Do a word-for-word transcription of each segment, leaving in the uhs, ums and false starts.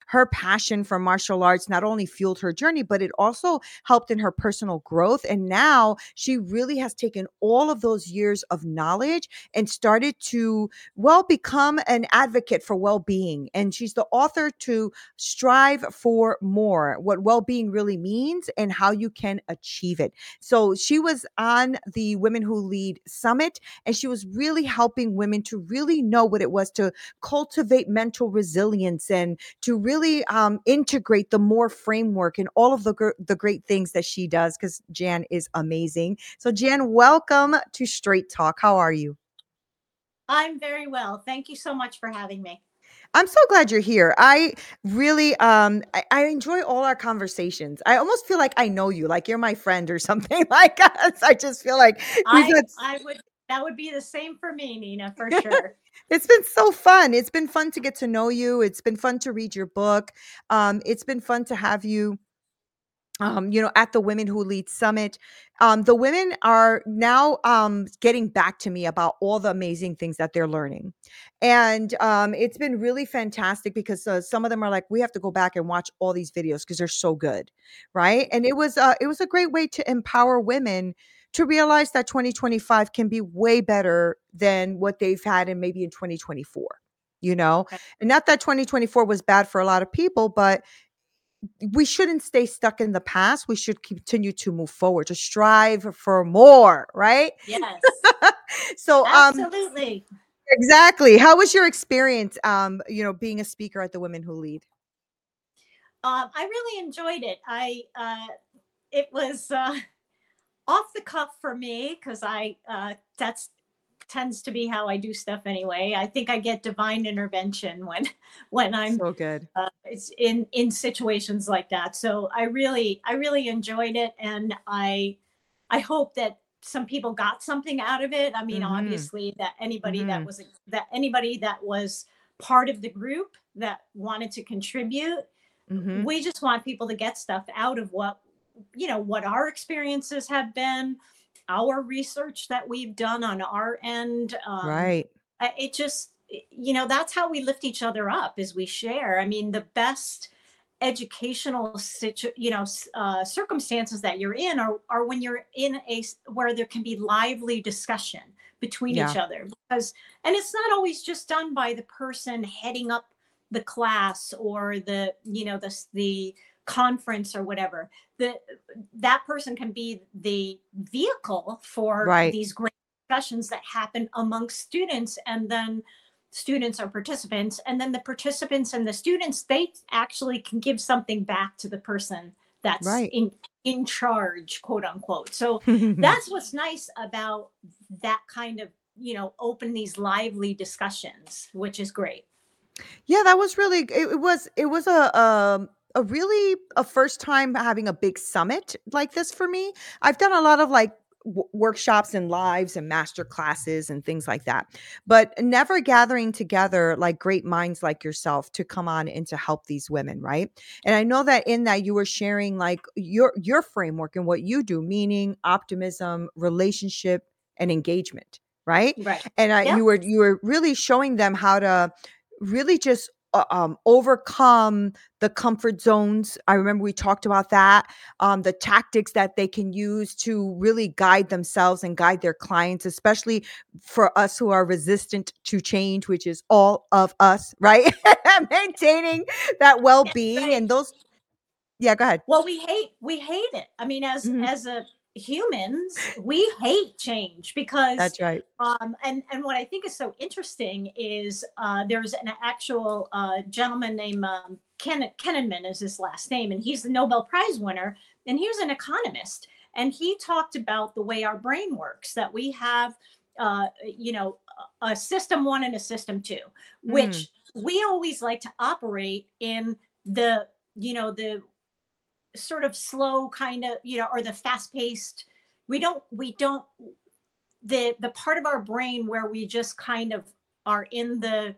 her passion for martial arts not only fueled her journey, but it also helped in her personal growth. And now she really has taken all of those years of knowledge and started to, well, become an advocate for well-being. And she's the author to Strive for More, what well-being really means and how you can achieve it. So she was on the Women Who Lead Summit, and she was really helping women to really know what it was to cultivate mental resilience and to really um, integrate the more framework and all of the, gr- the great things that she does, because Jan is amazing. So Jan, welcome to Straight Talk. How are you? I'm very well. Thank you so much for having me. I'm so glad you're here. I really um I, I enjoy all our conversations. I almost feel like I know you, like you're my friend or something like us. I just feel like we've I had I would that would be the same for me, Nina, for sure. it's been so fun. It's been fun to get to know you. It's been fun to read your book. Um, it's been fun to have you um, you know, at the Women Who Lead Summit. Um, the women are now um, getting back to me about all the amazing things that they're learning. And um, it's been really fantastic because uh, some of them are like, we have to go back and watch all these videos because they're so good. Right. And it was, uh, it was a great way to empower women to realize that twenty twenty-five can be way better than what they've had in maybe in twenty twenty-four, you know, Okay. and not that twenty twenty-four was bad for a lot of people, but we shouldn't stay stuck in the past. We should continue to move forward, to strive for more, right? Yes, So, um, absolutely. exactly. How was your experience, um, you know, being a speaker at the Women Who Lead? Um, I really enjoyed it. I uh, It was uh, off the cuff for me because I uh, that's tends to be how I do stuff anyway. I think I get divine intervention when when I'm So good. uh, it's in in situations like that. So I really I really enjoyed it, and I I hope that some people got something out of it. I mean, Mm-hmm. obviously, that anybody that Mm-hmm. was that anybody that was part of the group that wanted to contribute, Mm-hmm. we just want people to get stuff out of what you know what our experiences have been, our research that we've done on our end. Um, Right. it just you know that's how we lift each other up, as we share. I mean, the best educational situ- you know uh, circumstances that you're in are, are when you're in a where there can be lively discussion between Yeah. each other, because and it's not always just done by the person heading up the class or the you know the the conference or whatever. The That person can be the vehicle for Right. these great discussions that happen amongst students, and then students are participants, and then the participants and the students, they actually can give something back to the person that's Right. in in charge, quote unquote. So that's what's nice about that kind of you know open these lively discussions, which is great. Yeah, that was really it, it was it was a um a really a first time having a big summit like this for me. I've done a lot of like w- workshops and lives and master classes and things like that. But never gathering together like great minds like yourself to come on and to help these women, right? And I know that in that you were sharing like your your framework and what you do, meaning optimism, relationship and engagement, right? Right. And uh, Yep. you were you were really showing them how to really just uh, um, overcome the comfort zones. I remember we talked about that, um, the tactics that they can use to really guide themselves and guide their clients, especially for us who are resistant to change, which is all of us, right? Maintaining that well being Right. and those. Yeah, go ahead. Well, we hate we hate it. I mean, as Mhm. as a humans, we hate change because That's right. um and and what I think is so interesting is uh there's an actual uh gentleman named um Ken Kenneman is his last name, and he's the Nobel Prize winner, and he was an economist, and he talked about the way our brain works, that we have uh you know a system one and a system two, Mm, which we always like to operate in the you know the sort of slow kind of you know or the fast paced. We don't we don't the the part of our brain where we just kind of are in the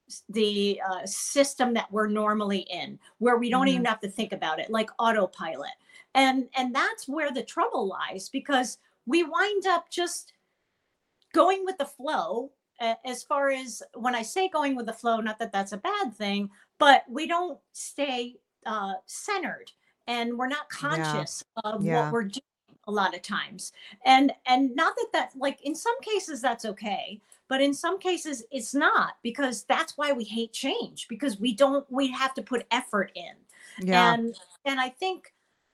the uh, system that we're normally in, where we don't even mhm. have to think about it, like autopilot. And and that's where the trouble lies, because we wind up just going with the flow. As far as, when I say going with the flow, not that that's a bad thing, but we don't stay uh, centered, and we're not Yeah. conscious of what Yeah. we're doing a lot of times. And and not that that, like, in some cases that's okay, but in some cases it's not, because that's why we hate change, because we don't we have to put effort in. Yeah. And and I think,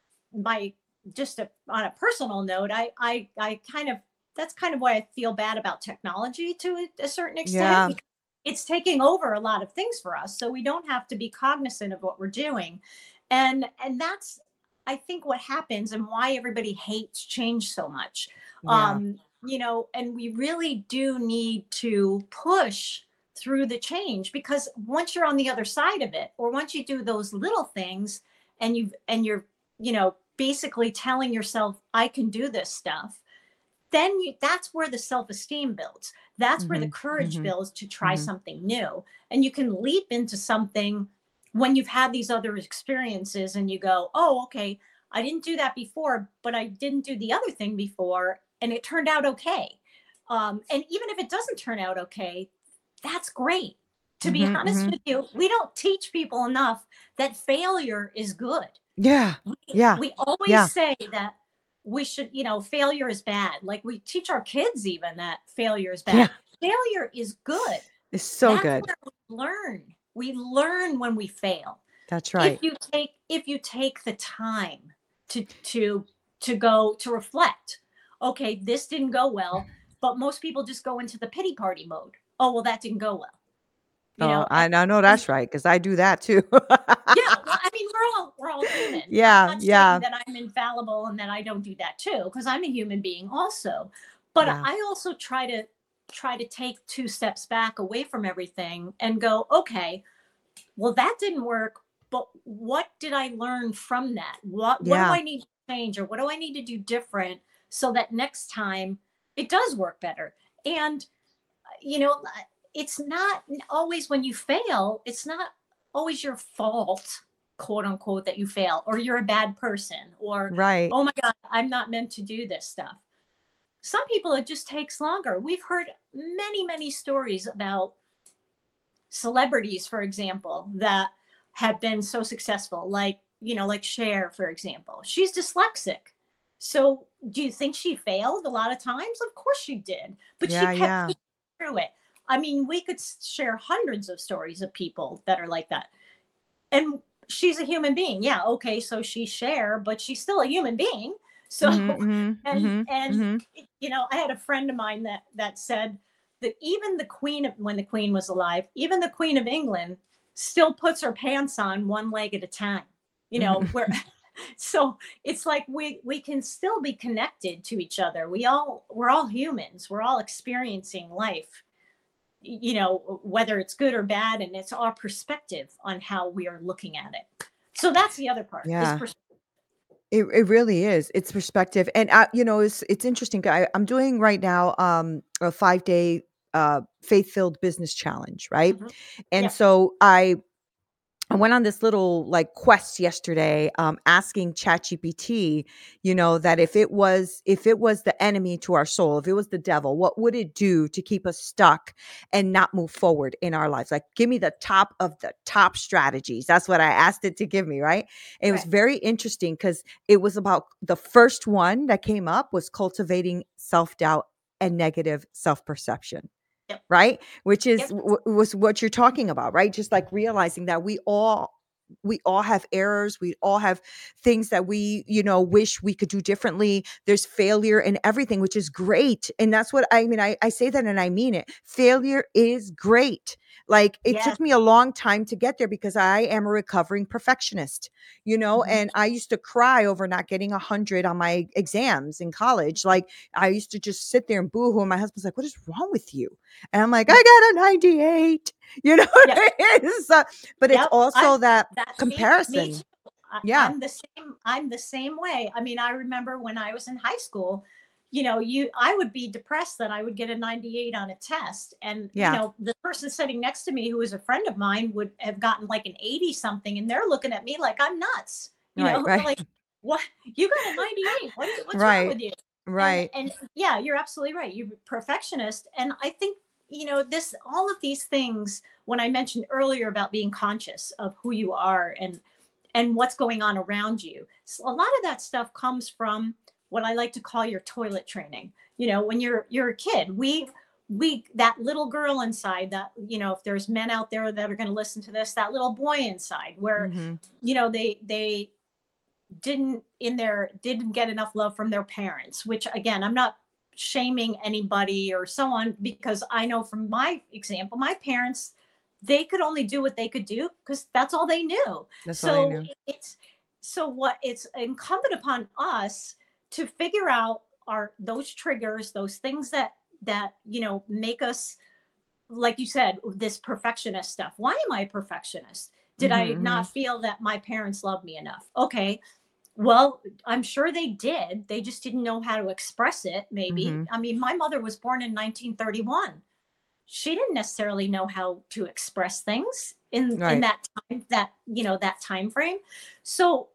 my just a, on a personal note, I, I I kind of, that's kind of why I feel bad about technology to a, a certain extent, Yeah. because it's taking over a lot of things for us. So we don't have to be cognizant of what we're doing, and and that's, I think, what happens and why everybody hates change so much. Yeah. Um, you know, and we really do need to push through the change, because once you're on the other side of it, or once you do those little things, and you've and you're, you know, basically telling yourself, I can do this stuff, then you, that's where the self-esteem builds. That's where the Mhm. courage Mhm. builds to try Mhm. something new. And you can leap into something when you've had these other experiences, and you go, oh, okay, I didn't do that before, but I didn't do the other thing before, and it turned out okay. Um, and even if it doesn't turn out okay, that's great. To be Mhm. honest Mhm. with you, we don't teach people enough that failure is good. Yeah. we, Yeah. we always Yeah. say that we should, you know, failure is bad. Like, we teach our kids even that failure is Yeah. bad. Failure is good. It's so That's good. where we learn. We learn when we fail. That's If right. you take if you take the time to to to go to reflect, okay, this didn't go well, but most people just go into the pity party mode. Oh, well, that didn't go well. You Oh, know, I and, I know and that's right, 'cause I do that too. yeah, well, I mean, we're all we're all human. I'm Yeah. not saying Yeah. that I'm infallible and that I don't do that too, because I'm a human being also. But Yeah. I also try to try to take two steps back away from everything and go, okay, well, that didn't work, but what did I learn from that? What what do Yeah. I need to change, or what do I need to do different, so that next time it does work better? And you know, it's not always, when you fail, it's not always your fault, quote unquote, that you fail, or you're a bad person, or, Right. oh my God, I'm not meant to do this stuff. Some people, it just takes longer. We've heard many, many stories about celebrities, for example, that have been so successful, like, you know, like Cher, for example. She's dyslexic. So do you think she failed a lot of times? Of course she did, but she Yeah. kept Yeah. pushing through it. I mean, we could share hundreds of stories of people that are like that. And she's a human being. Yeah, okay, so she's Cher, but she's still a human being. Mhm. So, Mhm. and Mhm. and Mhm. you know, I had a friend of mine that that said that even the queen of, when the queen was alive, even the Queen of England still puts her pants on one leg at a time. You know, Mhm. where so it's like we we can still be connected to each other. We all we're all humans. We're all experiencing life, you know, whether it's good or bad, and it's our perspective on how we are looking at it. So that's the other part, is Yeah. pers- It it really is. It's perspective, and, uh, you know, it's it's interesting. I I'm doing right now, um, a five-day, uh, faith-filled business challenge, right? Mhm. And Yep. so I I went on this little, like, quest yesterday, um, asking ChatGPT, you know, that if it was if it was the enemy to our soul, if it was the devil, what would it do to keep us stuck and not move forward in our lives? Like, give me the top of the top strategies. That's what I asked it to give me, right? And it was Right. very interesting because it was about the first one that came up was cultivating self-doubt and negative self-perception. Yep. Right? Which is Yep. w was what you're talking about, right? Just, like, realizing that we all we all have errors, we all have things that we, you know, wish we could do differently. There's failure in everything, which is great, and that's what I mean, I I say that and I mean it. Failure is great. Like, it Yes. took me a long time to get there because I am a recovering perfectionist, you know, Mhm. and I used to cry over not getting a hundred on my exams in college. Like, I used to just sit there and boohoo, and my husband's like, "What is wrong with you?" And I'm like, "I got a ninety-eight." You know what Yep. I mean? So but it's Yep. I also that That's me. Me too. comparison. I, Yeah. I'm the same. I'm the same way. I mean, I remember when I was in high school, you know, you I would be depressed that I would get a ninety-eight on a test. And, you Yeah. know, the person sitting next to me who was a friend of mine would have gotten like an eighty something, and they're looking at me like I'm nuts. You Right, know, right. like, what, you got a ninety-eight. What is what's wrong Right. with you? And Right. and yeah, you're absolutely right. You're a perfectionist. And I think, you know, this, all of these things, when I mentioned earlier about being conscious of who you are and and what's going on around you, so a lot of that stuff comes from what I like to call your toilet training. You know, when you're you're a kid, we we that little girl inside, that, you know, if there's men out there that are going to listen to this, that little boy inside, where, Hmm. you know, they they didn't in their didn't get enough love from their parents, which, again, I'm not shaming anybody or so on, because I know from my example, my parents, they could only do what they could do because that's all they knew. That's all I So knew. it's so what it's incumbent upon us to figure out are those triggers, those things that that you know make us, like you said, this perfectionist stuff. Why am I a perfectionist? Did I Hmm. not feel that my parents loved me enough? Okay, well, I'm sure they did. They just didn't know how to express it, maybe. Hmm. I mean, my mother was born in nineteen thirty-one. She didn't necessarily know how to express things in in Right. that time, that, you know, that time frame. So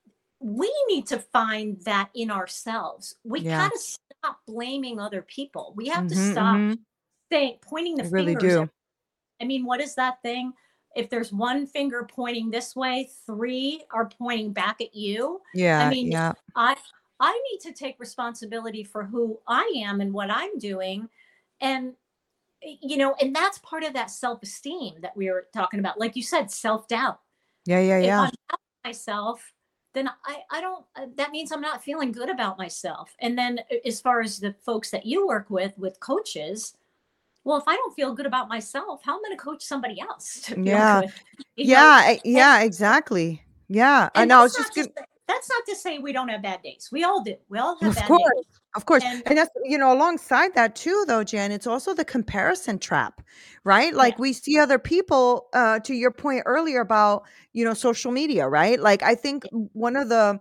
we need to find that in ourselves. We Yeah. got to stop blaming other people. We have to Hmm. stop Hmm. saying, pointing the I really fingers at, do. I mean, what is that thing? If there's one finger pointing this way, three are pointing back at you. I Yeah. mean, Yeah. I I need to take responsibility for who I am and what I'm doing. And you know, and that's part of that self-esteem that we were talking about. Like you said, self-doubt. Yeah. Yeah. If Yeah. I'm doubting myself, then I I don't uh, that means I'm not feeling good about myself. And then as far as the folks that you work with with coaches, well, if I don't feel good about myself, how am I going to coach somebody else to feel Yeah. good? You Yeah. know, I- and Yeah. Exactly. Yeah. and And I that's was not just just gonna. that's not to say we don't have bad days. We all do. We all have Of bad days. course, of course, And and that's, you know, alongside that too, though, Jen, it's also the comparison trap, right? yeah, Like we see other people, uh, to your point earlier about, you know, social media, right? Like I think yeah, one of the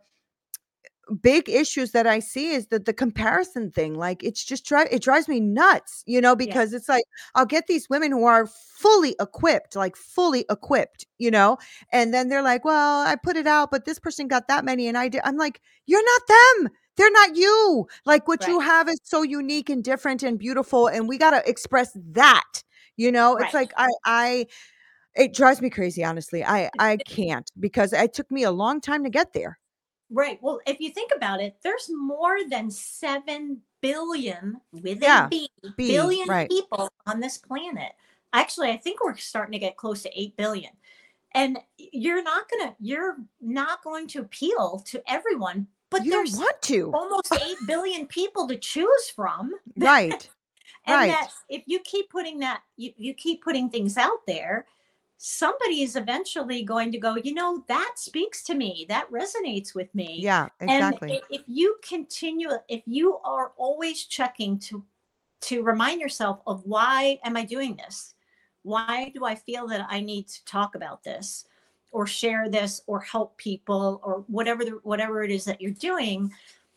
big issues that I see is that the comparison thing, like it's just dri it drives me nuts, you know, yeah, because it's like I'll get these women who are fully equipped, like fully equipped, you know, and then they're like, "Well, I put it out, but this person got that many and I did." I'm like, "You're not them. They're not you. Like what you right, have is so unique and different and beautiful and we got to express that." You know, it's right. like I I it drives me crazy, honestly. I I can't because it took me a long time to get there. Right. Well, if you think about it, there's more than seven billion, with a Yeah. B, B, billion right. people on this planet. Actually, I think we're starting to get close to eight billion. And you're not going to you're not going to appeal to everyone, but You don't there's want to. almost eight billion people to choose from. Right. And that Right. if you keep putting that you, you keep putting things out there, somebody is eventually going to go, you know, that speaks to me, that resonates with me. Yeah, And exactly. if you continue, if you are always checking to to remind yourself of, why am I doing this, why do I feel that I need to talk about this or share this or help people or whatever the, whatever it is that you're doing,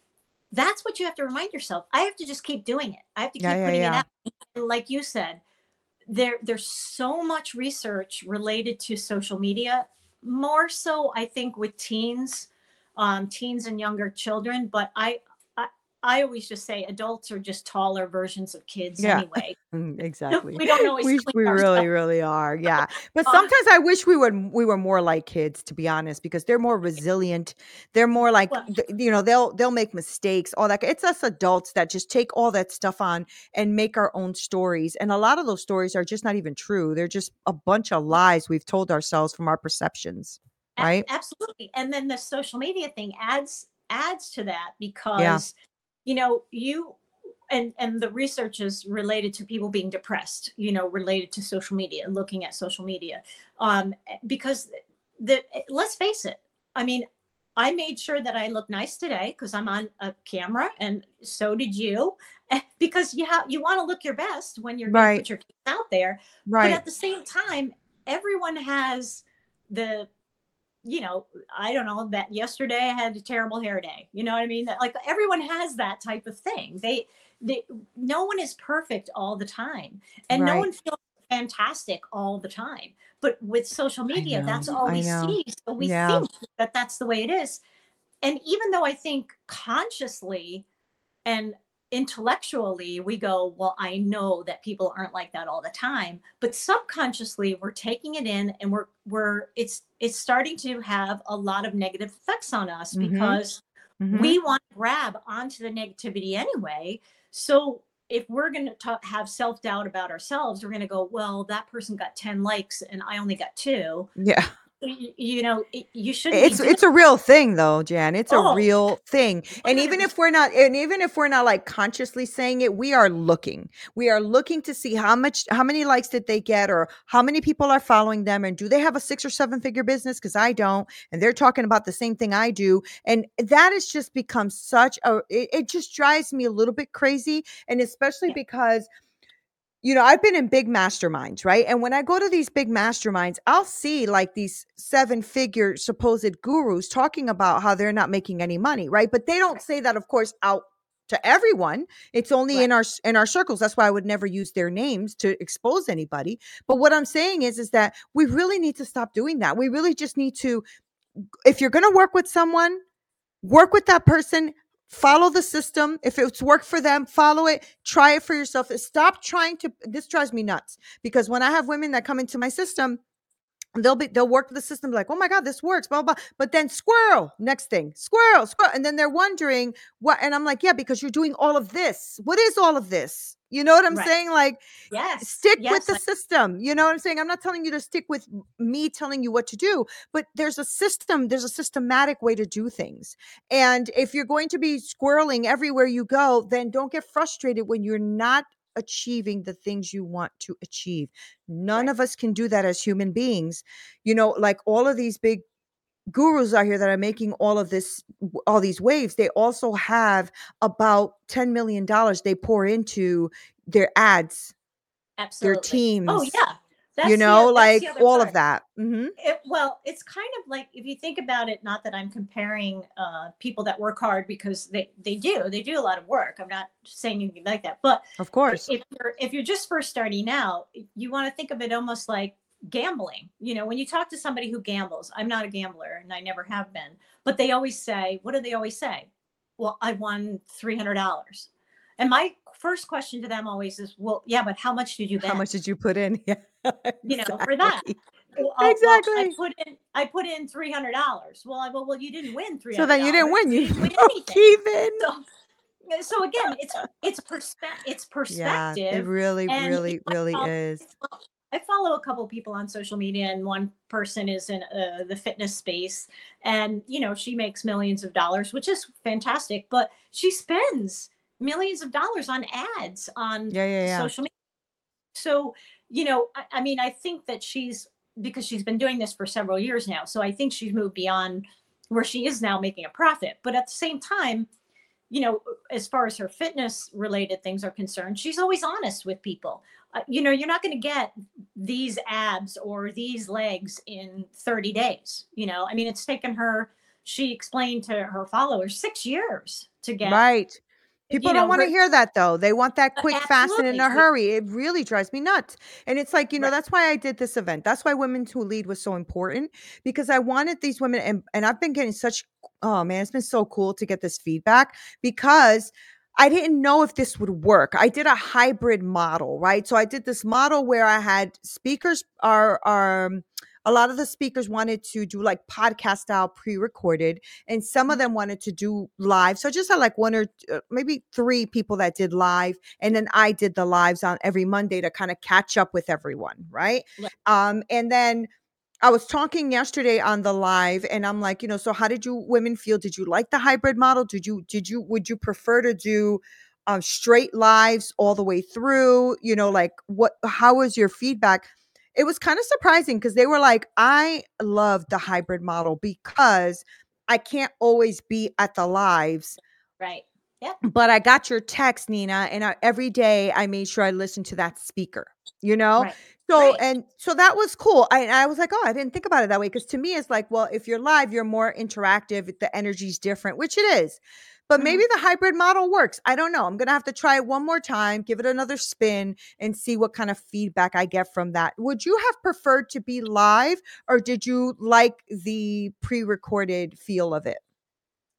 that's what you have to remind yourself. I have to just keep doing it. I have to Yeah, keep yeah, putting it yeah. out. And like you said, there there's so much research related to social media, more so I think with teens, um, teens and younger children. But I, I I always just say adults are just taller versions of kids Yeah. anyway. Mm, exactly. We don't always We clean we really, ourselves really are, yeah. But off. sometimes I wish we would we were more like kids, to be honest, because they're more resilient. They're more like, Well, th you know, they'll they'll make mistakes, all that. It's us adults that just take all that stuff on and make our own stories, and a lot of those stories are just not even true. They're just a bunch of lies we've told ourselves from our perceptions, a- right? absolutely. And then the social media thing adds adds to that, Yeah. because you know you and and the research is related to people being depressed, you know, related to social media, looking at social media, um because the let's face it, I mean, I made sure that I look nice today because I'm on a camera, and so did you. Because you have you want to look your best when you're going to Right. put your kids out there, but Right. at the same time, everyone has the, you know, I don't know, that yesterday I had a terrible hair day. You know what I mean? That, like, everyone has that type of thing. They, they, no one is perfect all the time, and no Right. one feels fantastic all the time. But with social I media, that's know. all I we know. see. So we Yeah. think that that's the way it is. And even though I think consciously, and intellectually we go, well, I know that people aren't like that all the time, but subconsciously we're taking it in, and we're we're it's it's starting to have a lot of negative effects on us Mhm. because Mhm. we want to grab onto the negativity anyway. So if we're going to have self-doubt about ourselves, we're going to go, well, that person got ten likes and I only got two. Yeah. Y- you know, it, you shouldn't be It's doing. it's a real thing though, Jan. It's a Oh, real thing. And even if one hundred percent. we're not and even if we're not like consciously saying it, we are looking. We are looking to see how much how many likes did they get, or how many people are following them, and do they have a six or seven figure business, cuz I don't, and they're talking about the same thing I do. And that has just become such a it, it just drives me a little bit crazy, and especially Yeah, because you know, I've been in big masterminds, right? And when I go to these big masterminds, I'll see like these seven figure supposed gurus talking about how they're not making any money, right? But they don't right, say that, of course, out to everyone. It's only right, in our in our circles. That's why I would never use their names to expose anybody. But what I'm saying is is that we really need to stop doing that. We really just need to, if you're going to work with someone, work with that person, right. follow the system. If it's worked for them, follow it, try it for yourself. Stop trying to, this drives me nuts, because when I have women that come into my system, they'll be they'll work the system like, oh my god, this works, blah blah, but then squirrel, next thing, squirrel, squirrel, and then they're wondering what, and I'm like, yeah, because you're doing all of this. What is all of this? You know what I'm Right. saying? Like, Yes, stick with yes, the I, system. You know what I'm saying? I'm not telling you to stick with me telling you what to do, but there's a system, there's a systematic way to do things. And if you're going to be squirreling everywhere you go, then don't get frustrated when you're not achieving the things you want to achieve. None right. of us can do that as human beings. You know, like all of these big gurus out here that are making all of this, all these waves, they also have about ten million dollars they pour into their ads, their Absolutely. Oh teams, yeah. you That's know, the that's like the other all of part. that. Mhm. It, well, it's kind of like if you think about it, not that I'm comparing uh, people that work hard, because they they do they do a lot of work. I'm not saying anything like that, but Of course. if you're if you're just first starting out, you want to think of it almost like gambling. You know, when you talk to somebody who gambles, I'm not a gambler and I never have been, but they always say, what do they always say? Well, I won three hundred dollars, and my first question to them always is, well, yeah, but how much did you How bet? much did you put in? Yeah. You know, for that. Exactly. Well, uh, well, I Exactly. put in I put in three hundred dollars. Well, I go, well, you didn't win three So hundred then you didn't dollars. win, You you didn't win broke anything. even. So, so again, it's it's perspe- it's Yeah, it perspective, really, and you really, know, I really follow, is. I follow a couple people on social media, and one person is in uh, the fitness space, and you know, she makes millions of dollars, which is fantastic, but she spends millions of dollars on ads on Yeah, yeah, yeah. social media. So, you know, I, I mean, I think that she's, because she's been doing this for several years now. So I think she's moved beyond where she is now making a profit. But at the same time, you know, as far as her fitness related things are concerned, she's always honest with people. Uh, you know, you're not going to get these abs or these legs in thirty days. You know, I mean, it's taken her, she explained to her followers, six years to get, Right. People you don't know, wanna her. hear that though. They want that uh, quick, fast, and in Absolutely. a hurry. It really drives me nuts. And it's like, you know, Right. that's why I did this event. That's why Women Who Lead was so important, because I wanted these women, and and I've been getting such, oh man, it's been so cool to get this feedback, because I didn't know if this would work. I did a hybrid model, right? So I did this model where I had speakers are are um, a lot of the speakers wanted to do like podcast style pre-recorded, and some of Mhm. them wanted to do live. So I just had like one or uh, maybe three people that did live, and then I did the lives on every Monday to kind of catch up with everyone, right? Right. Um, and then I was talking yesterday on the live, and I'm like, you know, so how did you women feel? Did you like the hybrid model? Did you did you would you prefer to do um straight lives all the way through? You know, like what how was your feedback? It was kind of surprising because they were like, I love the hybrid model because I can't always be at the lives, Right. Yep. but I got your text, Nina, and I, every day I made sure I listened to that speaker, you know? Right. So, Right. and so that was cool. I, I was like, oh, I didn't think about it that way. Cause to me, it's like, well, if you're live, you're more interactive, the energy's different, which it is. But maybe Mhm. the hybrid model works. I don't know. I'm going to have to try it one more time, give it another spin, and see what kind of feedback I get from that. Would you have preferred to be live, or did you like the pre recorded feel of it?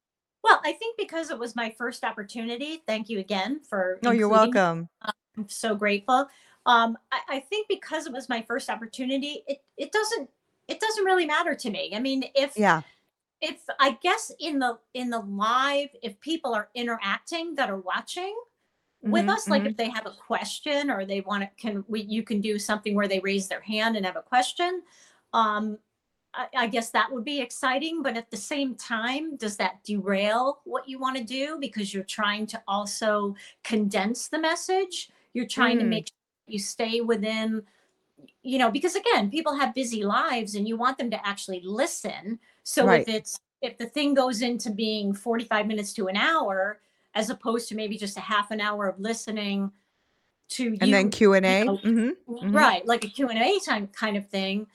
Well, I think because it was my first opportunity, thank you again for Oh, you're including me. welcome. I'm so grateful. Um, I, I think because it was my first opportunity, it it doesn't it doesn't really matter to me. I mean, if Yeah. if I guess in the in the live, if people are interacting that are watching with Mhm, us, like mhm. if they have a question or they want to, can we, you can do something where they raise their hand and have a question. Um, I, I guess that would be exciting, but at the same time, does that derail what you want to do because you're trying to also condense the message? You're trying to Mm, make sure you stay within, you know, because again, people have busy lives and you want them to actually listen. So if right. it's, if the thing goes into being forty-five minutes to an hour, as opposed to maybe just a half an hour of listening to And then you, Q and you A. know, Mhm, mhm. right, like a Q and A time kind of thing.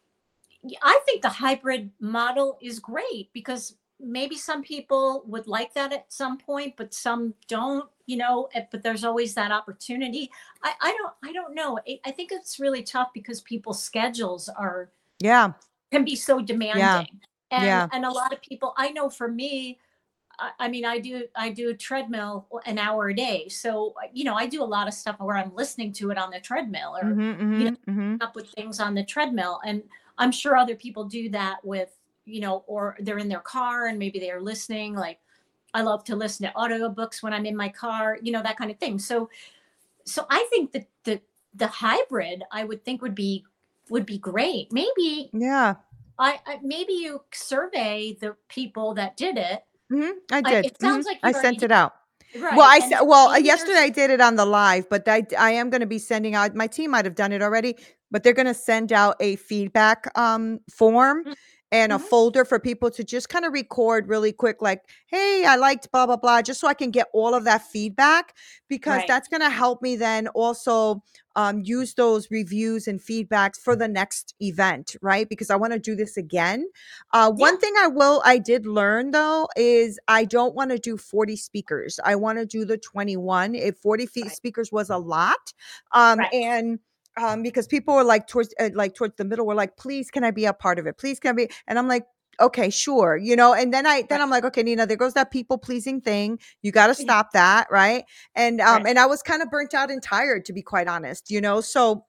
I think the hybrid model is great because maybe some people would like that at some point, but some don't, you know, eh, but there's always that opportunity. I, I don't, I don't know. I, I think it's really tough because people's schedules are, Yeah, can be so yeah, demanding. And, yeah. and a lot of people, I know for me, I, I mean, I do, I do a treadmill an hour a day. So, you know, I do a lot of stuff where I'm listening to it on the treadmill or, Mhm, you know, mhm, mhm. up with things on the treadmill. And I'm sure other people do that with, you know, or they're in their car and maybe they're listening. Like I love to listen to audiobooks when I'm in my car, you know, that kind of thing. So, so I think that the, the hybrid I would think would be, would be great. Maybe Yeah. I, I maybe you survey the people that did it. Mhm, I I, did. it Mhm, sounds like I you already sent did. it out. Well, Right. I And said well, uh, maybe yesterday there's, I did it on the live, but I I am gonna be sending out my team might have done it already, but they're gonna send out a feedback, um, form and a mm-hmm. folder for people to just kinda record really quick, like, "Hey, I liked blah, blah, blah," just so I can get all of that feedback because Right. that's gonna help me then also, um, use those reviews and feedbacks for the next event, right? Because I wanna do this again. Uh, Yeah. one thing I will I did learn though is I don't want to do forty speakers. I want to do the twenty-one. If forty feet Right. speakers was a lot, um, Right. and um, because people were like towards uh, like towards the middle were like, please can I be a part of it? Please can I be? And I'm like, okay, sure, you know. And then I then Right. I'm like, okay, Nina, there goes that people pleasing thing. You got to Yeah. stop that, right? And um, Right. and I was kind of burnt out and tired, to be quite honest, you know. So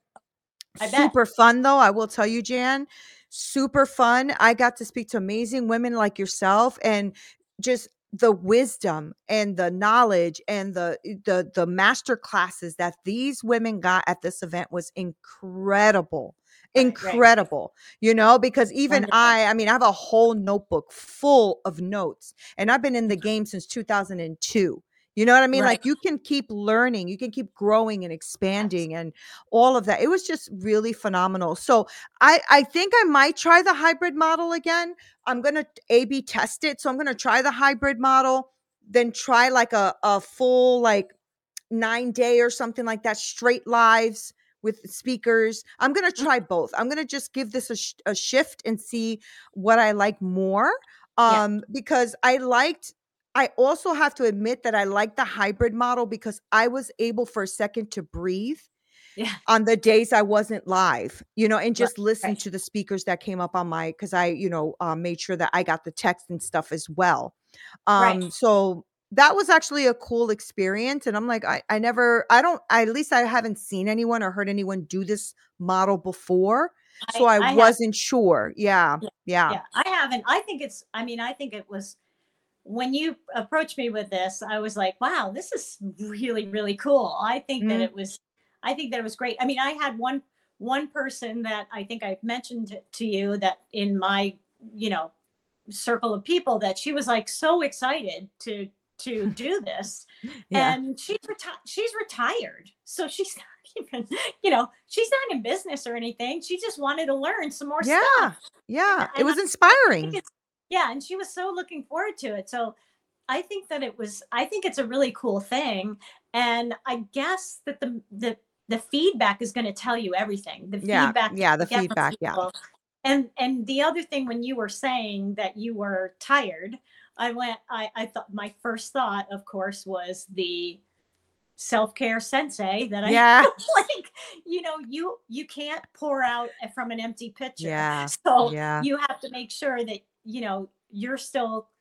I bet. super fun though, I will tell you, Jan. Super fun. I got to speak to amazing women like yourself and just the wisdom and the knowledge and the eh, the the master classes that these women got at this event was incredible. Right. Right. Right. Incredible. You know, because even Wonderful. I I mean, I have a whole notebook full of notes and I've been in the game since two thousand two. You know what I mean? Right. Like you can keep learning, you can keep growing and Yes. expanding and all of that. It was just really phenomenal. So I I think I might try the hybrid model again. I'm gonna A B test it. So I'm gonna try the hybrid model, then try like a a full like nine day or something like that, straight lives with speakers. I'm gonna Mm. try both. I'm gonna just give this a, sh- a shift and see what I like more. Yeah. Um, because I liked. I also have to admit that I like the hybrid model because I was able for a second to breathe Yeah. on the days I wasn't live, you know, and Right. just listen Right. to the speakers that came up on my because I, you know, uh, made sure that I got the text and stuff as well. Right. Um, so that was actually a cool experience. And I'm like, I, I never, I don't, I, at least I haven't seen anyone or heard anyone do this model before. So I I I have. wasn't sure. Yeah. Yeah. Yeah. Yeah. I haven't. I think it's. I mean, I think it was when you approached me with this. I was like, wow, this is really really cool. I think that Mm, it was. I think that it was great. I mean, I had one one person that I think I mentioned to you that in my, you know, circle of people that she was like so excited to to do this, yeah. and she's reti- she's retired, so she's not even, you know, she's not in business or anything. She just wanted to learn some more stuff. Yeah. Yeah. and, It and I, was I think inspiring. it's, yeah, and she was so looking forward to it. So I think that it was, I think it's a really cool thing. And I guess that the the the feedback is going to tell you everything. The Yeah. feedback that Yeah. The you get from feedback. Yeah. people. And and the other thing, when you were saying that you were tired, I went, I, I thought my first thought, of course, was the self-care sensei that I Yeah. like, you know, you you can't pour out from an empty pitcher. Yeah. So Yeah. you have to make sure that, you know, you're still,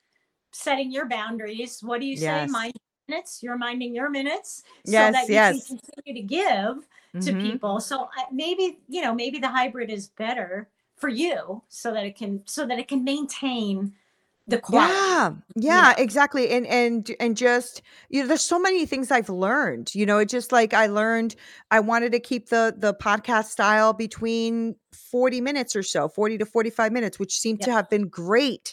setting your boundaries. What do you say? Yes. Mind your minutes. You're minding your minutes so Yes, that you can yes. continue to give to Mhm. people. So I, maybe, you know, maybe the hybrid is better for you so that it can, so that it can maintain the quality, Yeah. you Yeah, know? exactly. And and and just, you know, there's so many things I've learned. You know, it just like I learned I wanted to keep the the podcast style between forty minutes or so, forty to forty-five minutes, which seemed Yeah. to have been great.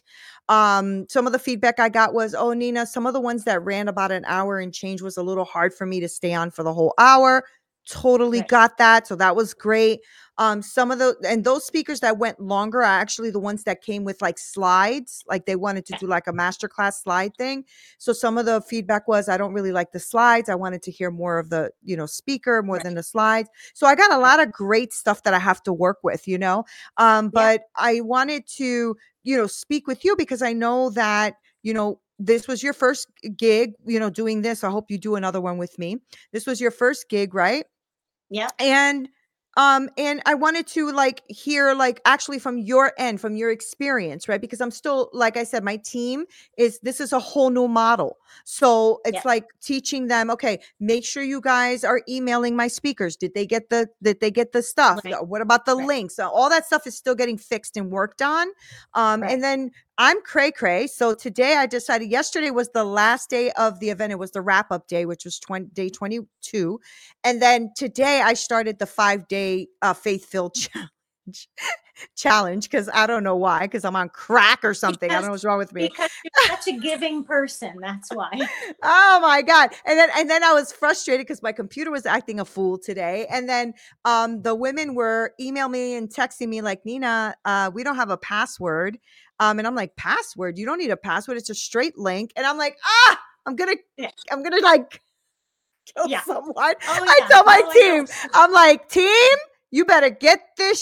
Um, some of the feedback I got was, "Oh, Nina, some of the ones that ran about an hour and change was a little hard for me to stay on for the whole hour." Totally Right. got that. So that was great. Um, some of the and those speakers that went longer are actually the ones that came with like slides, like they wanted to Yeah. do like a masterclass slide thing. So some of the feedback was, I don't really like the slides. I wanted to hear more of the, you know, speaker more Right. than the slides. So I got a Right. lot of great stuff that I have to work with, you know. Um, Yeah. but I wanted to, you know, speak with you because I know that, you know, this was your first gig, you know, doing this. I hope you do another one with me. This was your first gig, right? Yeah. And um and I wanted to like hear like actually from your end, from your experience, right? Because I'm still, like I said, my team is this is a whole new model. So Yeah. it's like teaching them, okay, make sure you guys are emailing my speakers. Did they get the did they get the stuff? Right. The- What about the Right. links? Uh, All that stuff is still getting fixed and worked on. Um Right. and then I'm cray cray. So today I decided yesterday was the last day of the event. It was the wrap up day, which was twenty, day twenty-two. And then today I started the five day uh, faith filled challenge. challenge because I don't know why, because I'm on crack or something. I don't Because know what's wrong with me. because you're such a giving person. That's why. Oh my God. And then and then I was frustrated because my computer was acting a fool today. And then um the women were emailing me and texting me like, Nina, uh, we don't have a password. Um, and I'm like, password? You don't need a password. It's a straight link. And I'm like, ah, I'm gonna, Yeah. I'm gonna like kill Yeah. someone. Oh I yeah. tell my Oh, I know. team, I'm like, team, you better get this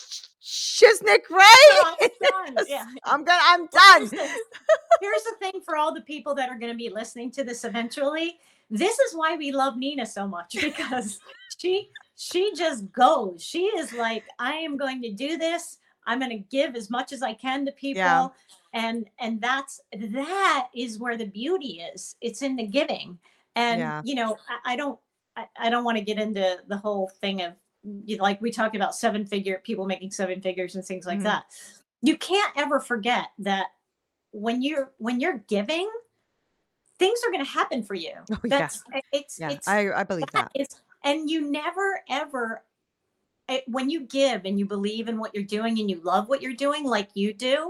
sh- shiznick So I'm right. done. 'Cause Yeah. I'm gonna, I'm Well, done. here's the here's the thing for all the people that are going to be listening to this eventually. This is why we love Nina so much because she she just goes. She is like, I am going to do this. I'm going to give as much as I can to Yeah, people, and and that's that is where the beauty is. It's in the giving. And yeah. you know, I, I don't I, I don't want to get into the whole thing of, you know, like we talk about seven figure people making seven figures and things like Mhm. that. You can't ever forget that when you're when you're giving, things are going to happen for you. Oh yeah, That's it's yeah. it's I I believe that that. is, and you never ever it, when you give and you believe in what you're doing and you love what you're doing like you do,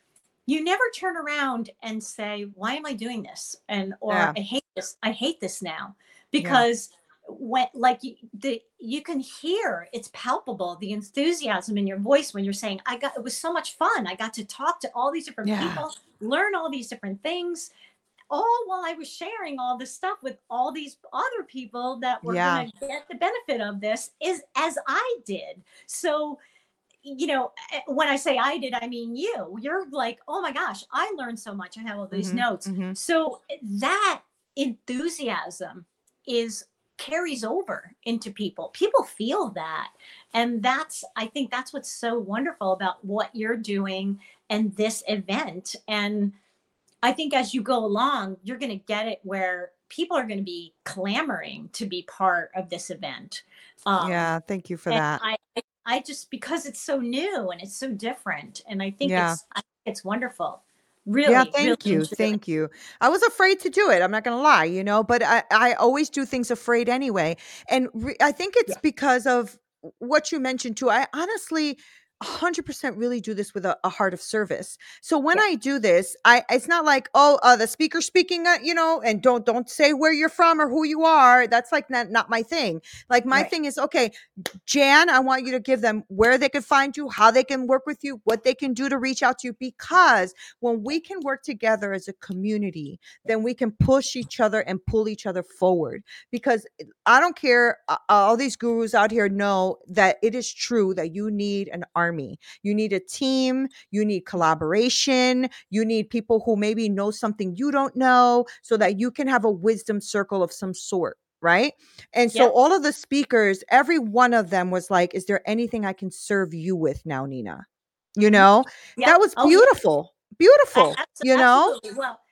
you never turn around and say, why am I doing this? And or Yeah, I hate this, I hate this now. yeah. Because when like you, the you can hear, it's palpable, the enthusiasm in your voice when you're saying, I got, it was so much fun, I got to talk to all these different Yeah. people, learn all these different things, all while I was sharing all this stuff with all these other people that were going Yeah. to get the benefit of this, is as I did. So, you know, eh, when I say I did, I mean you. You're like, oh my gosh, I learned so much. I have all these Mhm. notes. Mhm. So that enthusiasm is carries over into people. People feel that. And that's, I think that's what's so wonderful about what you're doing and this event. And I think as you go along, you're going to get it where people are going to be clamoring to be part of this event. Um, Yeah, thank you for and that. I, I, I just, because it's so new and it's so different, and I think Yeah. it's, I think it's wonderful. Yeah, Really, really thank you. enjoy it. Thank you. I was afraid to do it. I'm not going to lie, you know, but I, I always do things afraid anyway. And re- I think it's Yeah, because of what you mentioned too. I honestly one hundred percent really do this with a, a heart of service. So when yeah, I do this, I it's not like, oh, uh, the speaker speaking, uh, you know, and don't don't say where you're from or who you are. That's like not, not my thing. Like my right. thing is, okay, Jan, I want you to give them where they can find you, how they can work with you, what they can do to reach out to you. Because when Yeah, we can work together as a community, yeah, then we can push each other and pull each other forward. Because I don't care, uh, all these gurus out here know that it is true that you need an army. You need a team, you need collaboration, you need people who maybe know something you don't know so that you can have a wisdom circle of some sort. Right. And so yeah, all of the speakers, every one of them was like, is there anything I can serve you with now, Nina? You hmm, know, yeah. that was Oh, yeah. beautiful. I, Beautiful, abso- you know? absolutely. Well,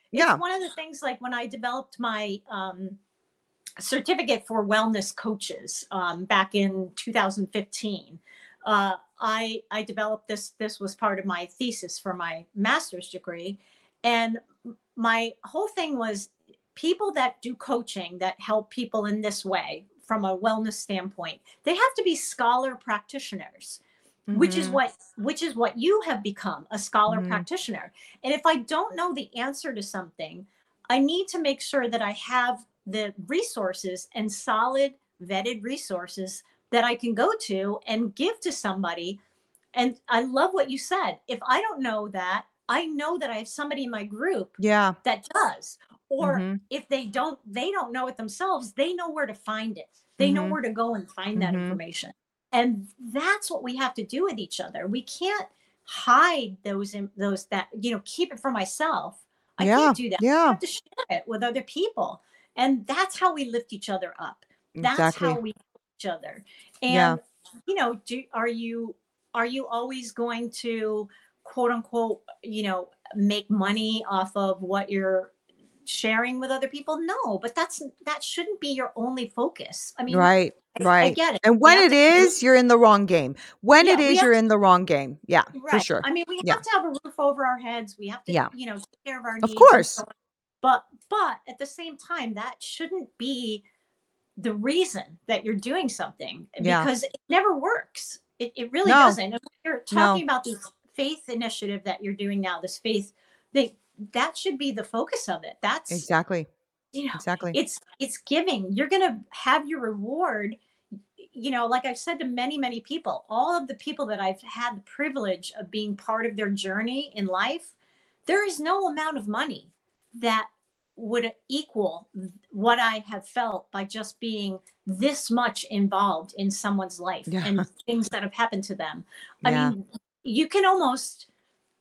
It's Yeah. one of the things, like when I developed my um, certificate for wellness coaches um, back in two thousand fifteen. Uh, I I developed this. This was part of my thesis for my master's degree, and my whole thing was people that do coaching that help people in this way from a wellness standpoint. They have to be scholar practitioners, which is Mhm. what which is what you have become, a scholar Mhm. practitioner. And if I don't know the answer to something, I need to make sure that I have the resources and solid vetted resources that I can go to and give to somebody. And I love what you said. If I don't know that, I know that I have somebody in my group Yeah. that does. Or Mhm. if they don't, they don't know it themselves, they know where to find it. They know Mhm. where to go and find that Mhm. information. And that's what we have to do with each other. We can't hide those those that, you know, keep it for myself. I can't Yeah. do that. I Yeah. have to share it with other people. And that's how we lift each other up. That's how Exactly. we help each other. Yeah. And you know, do are you are you always going to, quote unquote, you know, make money off of what you're sharing with other people? No, but that's that shouldn't be your only focus. I mean, Right. I, I Right. get it. And We when have it to create. is, you're in the wrong game. When it Yeah, we is, have you're to. in the wrong game. Yeah, for Right. sure. I mean, we Yeah. have to have a roof over our heads. We have to, Yeah. you know, take care of our Of needs and so course. on. But but at the same time, that shouldn't be the reason that you're doing something, Yeah. because it never works. It, it really No. doesn't. And when you're No. talking about this faith initiative that you're doing now, this faith thing, that should be the focus of it. That's, Exactly. you know, Exactly. it's it's giving. You're gonna have your reward. You know, like I've said to many, many people, all of the people that I've had the privilege of being part of their journey in life, there is no amount of money that would equal what I have felt by just being this much involved in someone's life Yeah. and things that have happened to them. I Yeah. mean, you can almost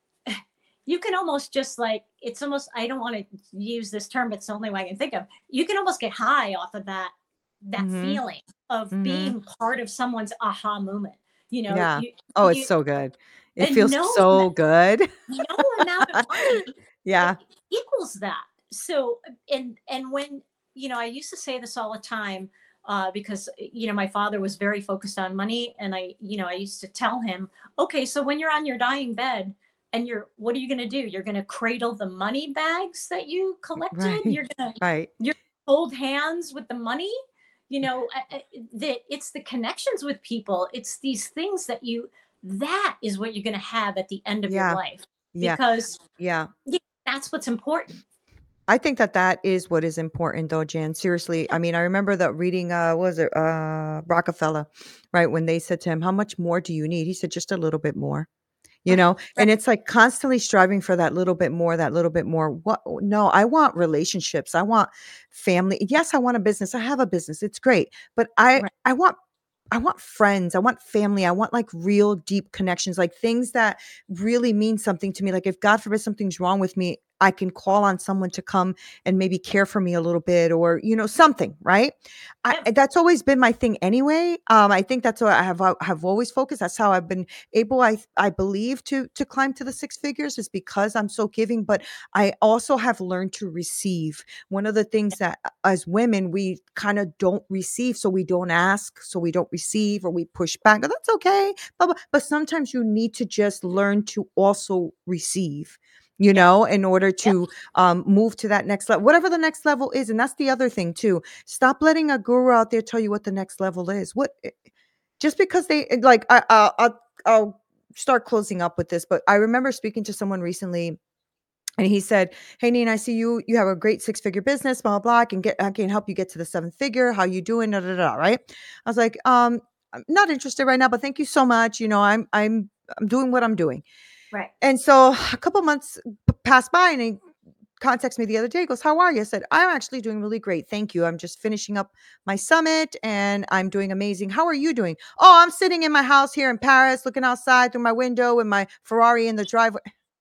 you can almost just like, it's almost, I don't want to use this term, but it's the only way I can think of. You can almost get high off of that that Mhm. feeling of Mhm. being part of someone's aha moment. You know, Yeah. you Oh, it's you so good. It and feels no so good. no amount of money Yeah. equals that. So, and and when, you know, I used to say this all the time, uh, because you know my father was very focused on money, and I, you know, I used to tell him, okay, so when you're on your dying bed, and you're, what are you going to do? You're going to cradle the money bags that you collected. Right. You're gonna Right. you're hold hands with the money. You know, I- I- that it's the connections with people. It's these things that you, that is what you're going to have at the end of your Yeah. life, Yeah. because Yeah. yeah, that's what's important. I think that that is what is important though, Jan. Seriously. I mean, I remember that reading, uh, what was it, uh, Rockefeller, right? When they said to him, how much more do you need? He said, just a little bit more. You Right. know, Right. and it's like constantly striving for that little bit more, that little bit more. What? No, I want relationships. I want family. Yes, I want a business. I have a business. It's great, but I Right. I want I want friends. I want family. I want like real deep connections, like things that really mean something to me. Like if God forbid something's wrong with me, I can call on someone to come and maybe care for me a little bit, or you know something, right? I, Yep. that's always been my thing anyway. Um, I think that's what I have I have always focused. That's how I've been able, I I believe, to to climb to the six figures, is because I'm so giving, but I also have learned to receive. One of the things that uh, as women we kind of don't receive, so we don't ask, so we don't receive, or we push back. Oh, that's okay. Blah, blah. But sometimes you need to just learn to also receive, you Yep. know, in order Yep. to um, move to that next level, whatever the next level is. And that's the other thing too. Stop letting a guru out there tell you what the next level is. What eh, just because they eh, like I, I I'll I'll start closing up with this, but I remember speaking to someone recently, and he said, "Hey, Nina, I see you. You have a great six figure business. Blah blah. I can get. I can help you get to the seven figure. How you doing? Da, da, da, right?" I was like, "Um, I'm not interested right now, but thank you so much. You know, I'm I'm I'm doing what I'm doing." Right. And so a couple months p- passed by, and he contacts me the other day. He goes, "How are you?" I said, "I'm actually doing really great. Thank you. I'm just finishing up my summit and I'm doing amazing. How are you doing?" "Oh, I'm sitting in my house here in Paris, looking outside through my window with my Ferrari in the driveway."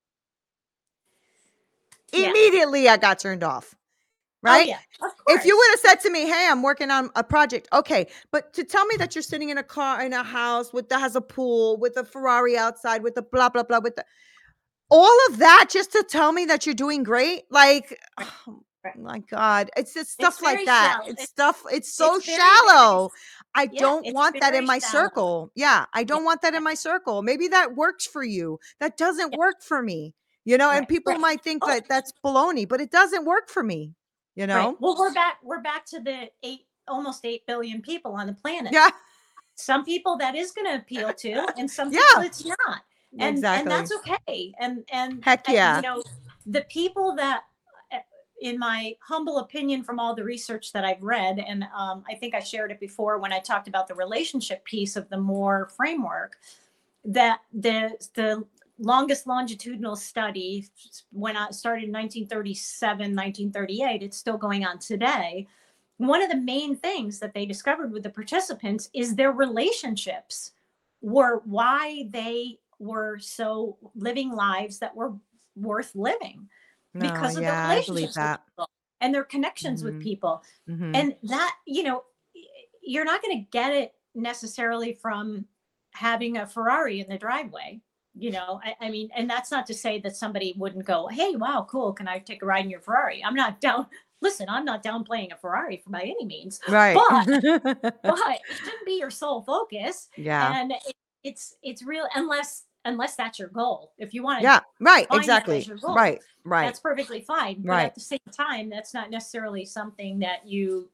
Yeah. Immediately I got turned off, Oh right? yeah. Of If you would course. have said to me, "Hey, I'm working on a project." Okay. But to tell me that you're sitting in a car in a house with that has a pool, with a Ferrari outside, with the blah, blah, blah, with the all of that just to tell me that you're doing great? Like, Right, oh right. my God. It's just It's stuff like very that. shallow. It's It's stuff, it's so it's very, very shallow. I yeah, don't it's want that in very my shallow. circle. Yeah, I Yeah, don't want that yeah, in my circle. Maybe that works for you. That doesn't yeah, work for me. You know, and right, people right. might think Oh, that that's baloney, but it doesn't work for me, you right. know? Well, we're back we're back to the eight almost eight billion people on the planet. Yeah. Some people that is going to appeal to, and some people Yeah, it's not. And and exactly. that's okay. And and Heck uh, you yeah. know, the people that uh, in my humble opinion from all the research that I've read, and um, I think I shared it before when I talked about the relationship piece of the Moore framework, that the the longest longitudinal study when I started in nineteen thirty-seven, nineteen thirty-eight, it's still going on today. One of the main things that they discovered with the participants is their relationships were why they were so living lives that were worth living No, because of their yeah, I believe relationships with that. people and their connections with Mhm. people. Mhm. And that, you know, you're not going to get it necessarily from having a Ferrari in the driveway. You know, I, I mean, and that's not to say that somebody wouldn't go, hey, wow, cool. Can I take a ride in your Ferrari? I'm not down. Listen, I'm not downplaying a Ferrari for by any means, Right. but but it shouldn't be your sole focus. Yeah. And it, it's it's real unless unless that's your goal. If you want to Yeah, right, define that as exactly. your goal, Right, right, that's perfectly fine. But right. at the same time, that's not necessarily something that you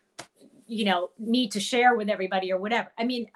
you know need to share with everybody or whatever. I mean,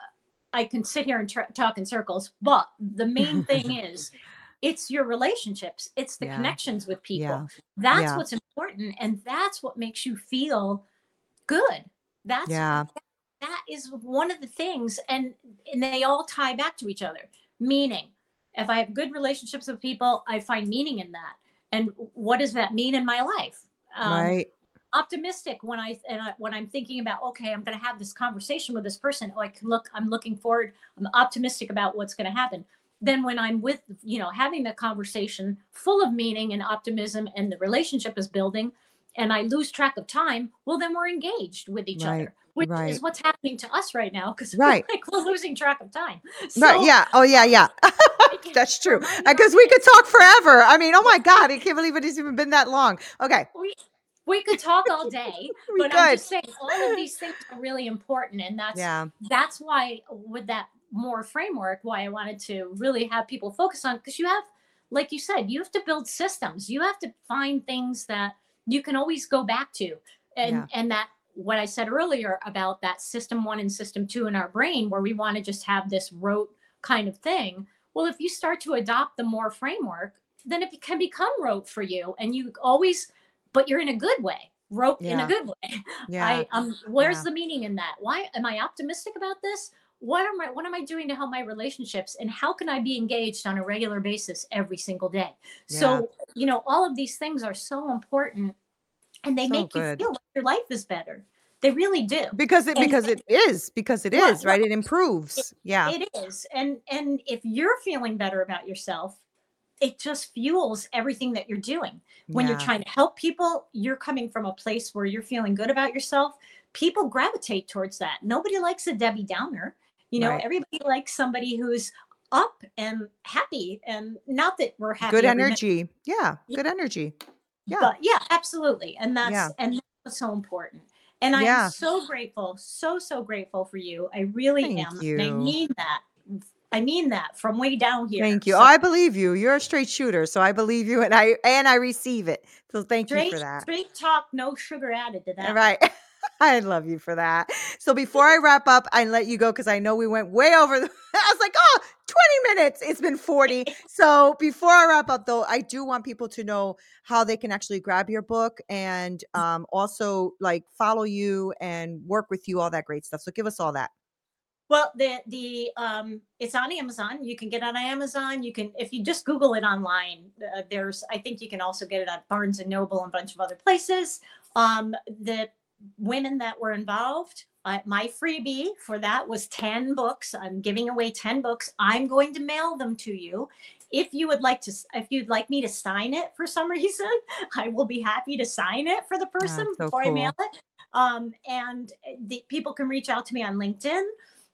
I can sit here and tr- talk in circles, but the main thing is it's your relationships, it's the Yeah, connections with people. yeah, That's yeah, what's important, and that's what makes you feel good. That's yeah, that is one of the things, and and they all tie back to each other. Meaning, if I have good relationships with people, I find meaning in that. And what does that mean in my life? Um, right. optimistic when I and I, when I'm thinking about, okay, I'm going to have this conversation with this person. Oh, I can look. I'm looking forward. I'm optimistic about what's going to happen. Then when I'm with, you know, having the conversation full of meaning and optimism, and the relationship is building, and I lose track of time, well, then we're engaged with each Right, other, which is right, what's happening to us right now because right, like we're losing track of time. right, So yeah, oh, yeah, yeah. it That's true, reminded our because we could kids, talk forever. I mean, oh yeah, my God, I can't believe it has even been that long. Okay, we we could talk all day, we but I'm could. just saying all of these things are really important, and that's Yeah, that's why with that more framework, why I wanted to really have people focus on, because you have, like you said, you have to build systems. You have to find things that you can always go back to, yeah, and and that what I said earlier about that system one and system two in our brain, where we want to just have this rote kind of thing. Well, if you start to adopt the more framework, then it can become rote for you, and you always, but you're in a good way, rote in a yeah, good way. yeah, I um where's yeah, the meaning in that? Why am I optimistic about this? What am I what am I doing to help my relationships, and how can I be engaged on a regular basis every single day? yeah. So, you know, all of these things are so important, and they So make you good. feel like your life is better. They really do. Because it And because it is, because it well, is, well right? It it, improves. Yeah, it is. And and if you're feeling better about yourself, it just fuels everything that you're doing. When you're yeah, trying to help people, you're coming from a place where you're feeling good about yourself. People gravitate towards that. Nobody likes a Debbie Downer. You know, right. everybody likes somebody who's up and happy. And not that we're Good happy every minute, energy. Yeah, good energy. Yeah, but yeah, absolutely. And that's yeah, and that's what's so important. And I am yeah. so grateful, so so grateful for you. I really Thank am. And I you. mean that. I mean that from way down here. Thank you. Oh, So I believe you. You're a straight shooter, so I believe you, and I and I receive it. So thank you straight for that. straight talk, no sugar added to All that one. right. I love you for that. So before I wrap up and let you go, because I know we went way over the, I was like, oh, twenty minutes. It's been forty. So before I wrap up though, I do want people to know how they can actually grab your book and um, also like follow you and work with you, all that great stuff. So give us all that. Well, the the um, it's on Amazon. You can get it on Amazon. You can, if you just Google it online. Uh, there's, I think you can also get it at Barnes and Noble and a bunch of other places. Um, the women that were involved, uh, my freebie for that was ten books. I'm giving away ten books. I'm going to mail them to you. If you would like to, if you'd like me to sign it for some reason, I will be happy to sign it for the Oh, person so before I mail cool. it. Um, and the people can reach out to me on LinkedIn.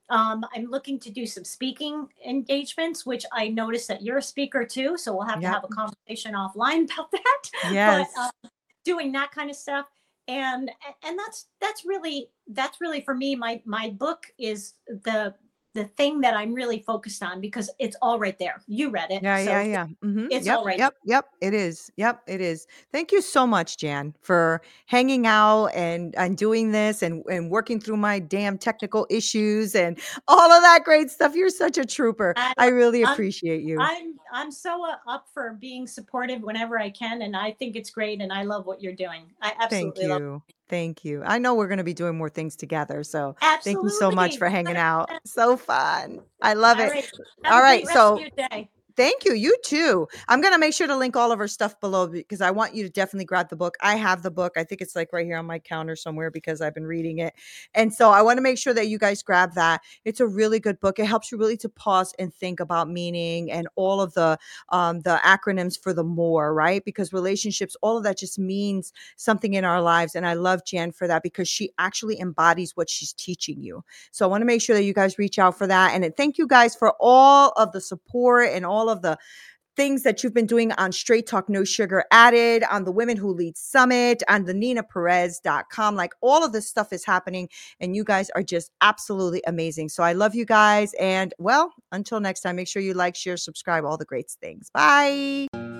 Um, I'm looking to do some speaking engagements, which I noticed that you're a speaker too. So we'll have to Yep. have a conversation offline about that. But Yes. um, doing that kind of stuff, and and that's that's really that's really for me. My my book is the the thing that I'm really focused on because it's all right there. You read it, Yeah, yeah, so yeah. Mhm. it's Yep, all right yep, yep. It is. Yep, it is. Thank you so much, Jan, for hanging out and and doing this and and working through my damn technical issues and all of that great stuff. You're such a trooper. there. I I, really I'm appreciate you. I'm I'm so uh, up for being supportive whenever I can, and I think it's great, and I love what you're doing. I Thank absolutely love. you. Thank you. I know we're going to be doing more things together, so thank you so much Absolutely, for hanging out. one hundred percent. So fun. I love All it. right. Have All a great right, rest of so your day. thank you. You too. I'm gonna make sure to link all of her stuff below because I want you to definitely grab the book. I have the book. I think it's like right here on my counter somewhere because I've been reading it. And so I want to make sure that you guys grab that. It's a really good book. It helps you really to pause and think about meaning and all of the um the acronyms for the more, right? Because relationships, all of that just means something in our lives. And I love Jan for that because she actually embodies what she's teaching you. So I want to make sure that you guys reach out for that. And thank you guys for all of the support and all of the things that you've been doing on Straight Talk No Sugar Added, on the Women Who Lead Summit, on the nina perez dot com. Like all of this stuff is happening and you guys are just absolutely amazing. So I love you guys. And well, until next time, make sure you like, share, subscribe, all the great things. Bye.